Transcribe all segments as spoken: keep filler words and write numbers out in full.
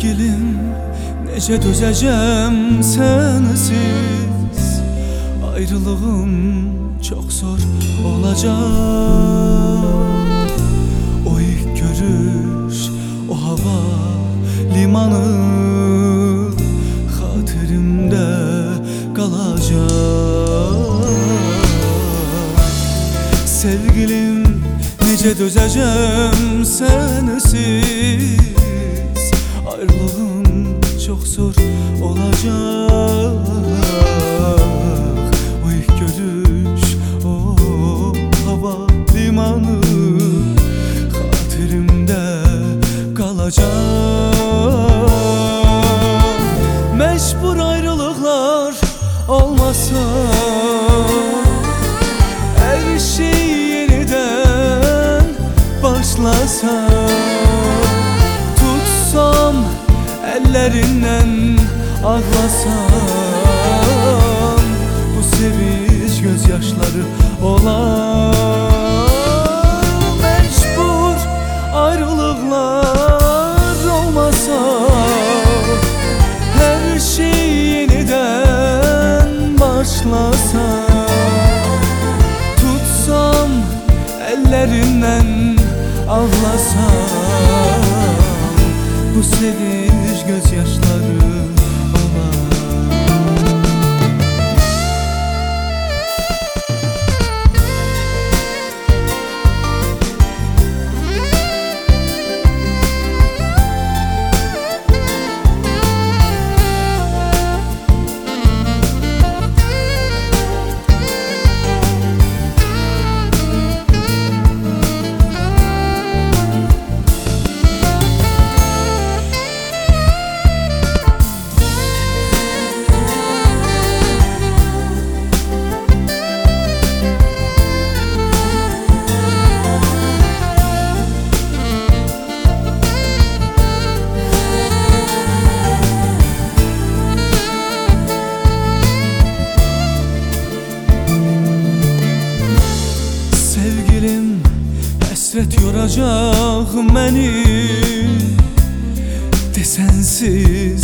Sevgilim, necə dözəcəm sənsiz? Ayrılığım çox zor olacaq. O ilk görüş, o hava limanı xatirimdə qalacaq. Sevgilim, necə dözəcəm sənsiz? Ayrılığım çok zor olacak. O ilk görüş, o hava limanı xatirimdə qalacaq. Mecbur ayrılıqlar olmasa, her şey yeniden başlasa, ellerinden ağlasam, bu sevinç gözyaşları olan. Mecbur ayrılıklar olmasa, her şey yeniden başlasa, tutsam ellerinden ağlasam, bu sevinç gözyaşları olan. Həsrət yoracaq məni, desensiz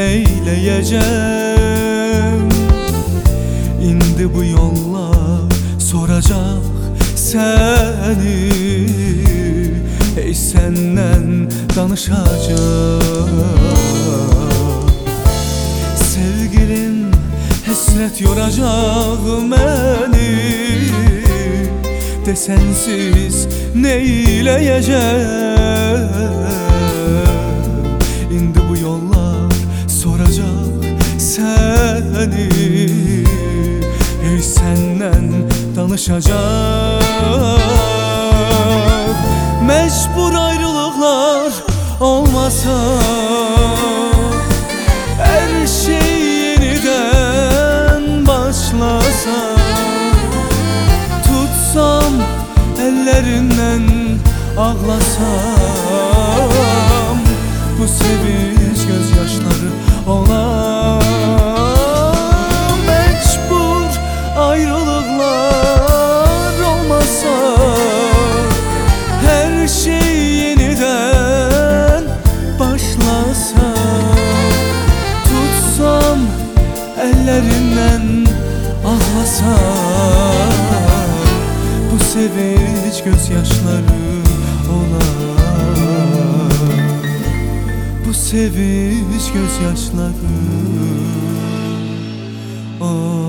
neyləyəcəm? İndi bu yollar soracaq səni, hey səndən danışacaq. Sevgilim, həsrət yoracaq məni, desensiz neyləyəcəm? İndi bu yollar soracaq səni, hey səndən danışacaq. Mecbur ayrılıqlar olmasa, her şey yeniden başlasa, tutsam ellerinden ağlasam, bu sevinç gözyaşları olan. Mecbur ayrılıklar olmasa, her şey yeniden başlasa, tutsam ellerinden ağlasam, bu sevinç gözyaşları olan. Bu sevinç gözyaşları olan.